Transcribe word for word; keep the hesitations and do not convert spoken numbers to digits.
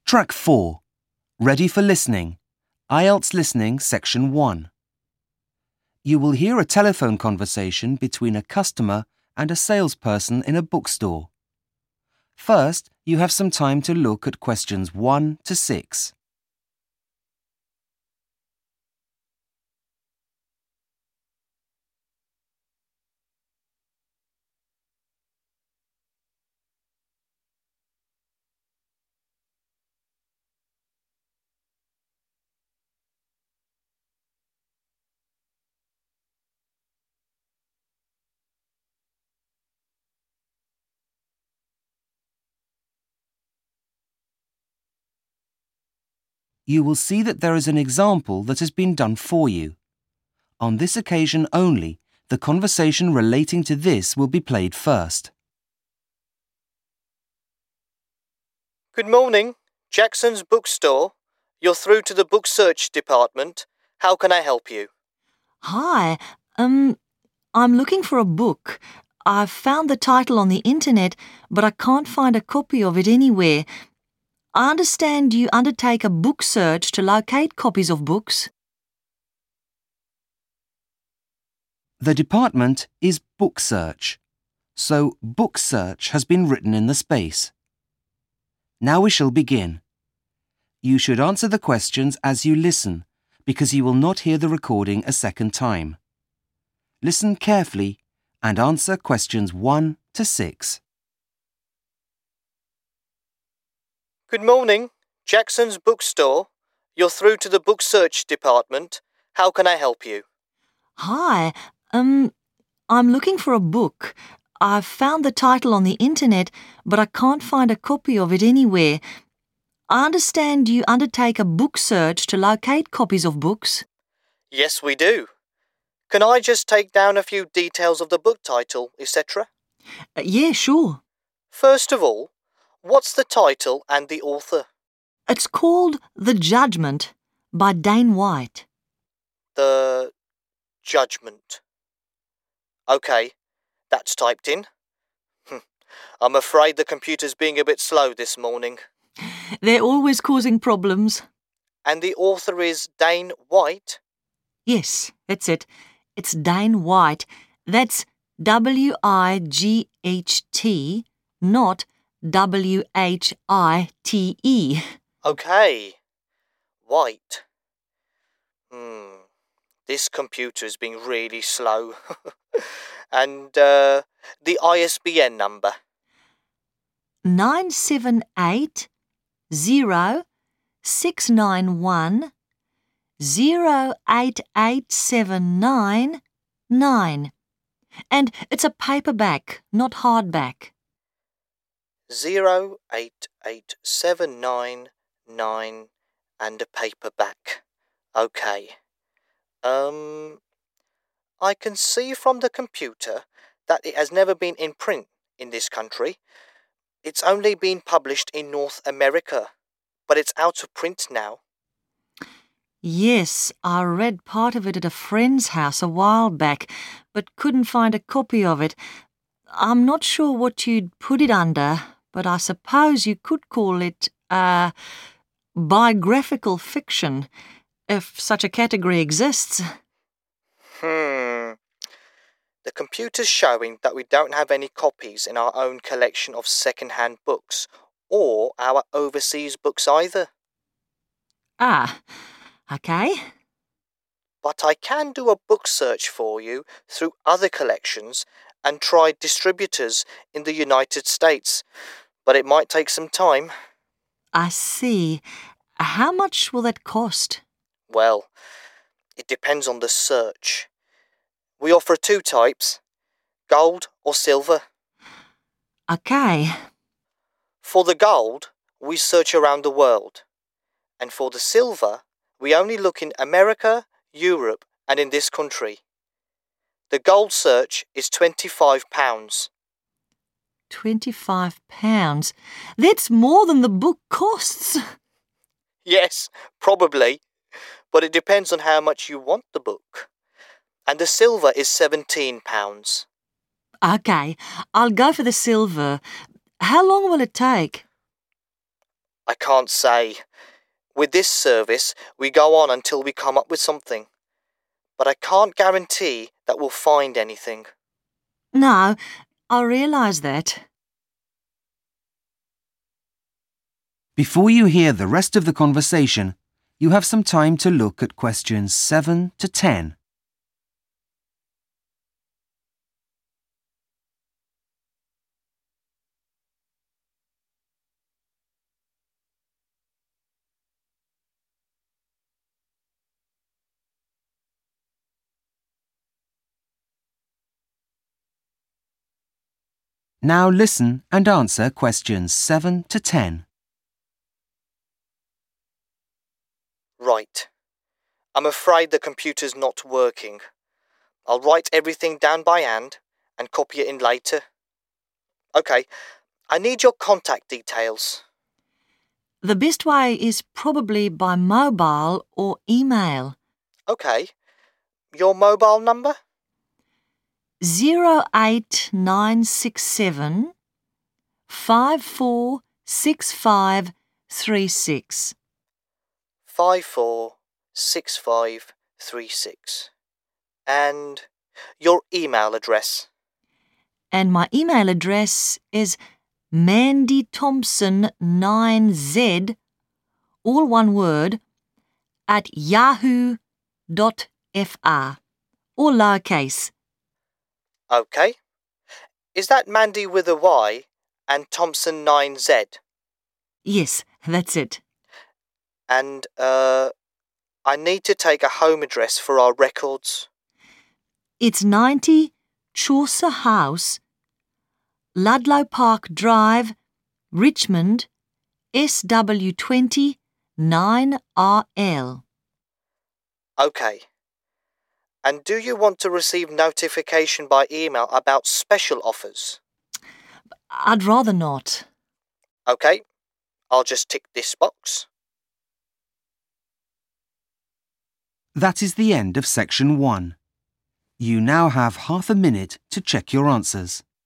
Track four. Ready for listening. I E L T S Listening Section one. You will hear a telephone conversation between a customer and a salesperson in a bookstore. First, you have some time to look at questions one to six. You will see that there is an example that has been done for you. On this occasion only, the conversation relating to this will be played first. Good morning, Jackson's Bookstore. You're through to the book search department. How can I help you? Hi, um, I'm looking for a book. I've found the title on the internet, but I can't find a copy of it anywhere. I understand you undertake a book search to locate copies of books. The department is book search, so book search has been written in the space. Now we shall begin. You should answer the questions as you listen, because you will not hear the recording a second time. Listen carefully and answer questions one to six. Good morning, Jackson's Bookstore. You're through to the book search department. How can I help you? Hi, um, I'm looking for a book. I've found the title on the internet, but I can't find a copy of it anywhere. I understand you undertake a book search to locate copies of books. Yes, we do. Can I just take down a few details of the book title, et cetera? Uh, yeah, sure. First of all, what's the title and the author? It's called The Judgment by Dane White. The Judgment. OK, that's typed in. I'm afraid the computer's being a bit slow this morning. They're always causing problems. And the author is Dane White? Yes, that's it. It's Dane White. That's W I G H T, not W H I T E. OK. White. Hmm. This computer's being really slow. And uh, the I S B N number? nine seven eight zero six nine one zero eight eight seven nine nine. And it's a paperback, not hardback. Zero eight eight seven nine nine and a paperback. OK. Um, I can see from the computer that it has never been in print in this country. It's only been published in North America, but it's out of print now. Yes, I read part of it at a friend's house a while back, but couldn't find a copy of it. I'm not sure what you'd put it under, but I suppose you could call it, uh, biographical fiction, if such a category exists. Hmm. The computer's showing that we don't have any copies in our own collection of second-hand books, or our overseas books either. Ah, okay. But I can do a book search for you through other collections and try distributors in the United States, but it might take some time. I see. How much will that cost? Well, it depends on the search. We offer two types, gold or silver. Okay. For the gold, we search around the world. And for the silver, we only look in America, Europe, and in this country. The gold search is twenty-five pounds. Twenty-five pounds? That's more than the book costs. Yes, probably, but it depends on how much you want the book. And the silver is seventeen pounds. Okay, I'll go for the silver. How long will it take? I can't say. With this service, we go on until we come up with something. But I can't guarantee that we'll find anything. No, I realise that. Before you hear the rest of the conversation, you have some time to look at questions seven to ten. Now listen and answer questions seven to ten. Right. I'm afraid the computer's not working. I'll write everything down by hand and copy it in later. OK, I need your contact details. The best way is probably by mobile or email. OK. Your mobile number? Zero eight nine six seven five four six five three six. Five four six five three six. And your email address? And my email address is mandy thompson nine z, all one word, at yahoo dot fr, all lowercase. OK. Is that Mandy with a Y and Thompson nine Z? Yes, that's it. And, uh, I need to take a home address for our records. It's ninety Chaucer House, Ludlow Park Drive, Richmond, S W twenty nine R L. OK. And do you want to receive notification by email about special offers? I'd rather not. OK. I'll just tick this box. That is the end of section one. You now have half a minute to check your answers.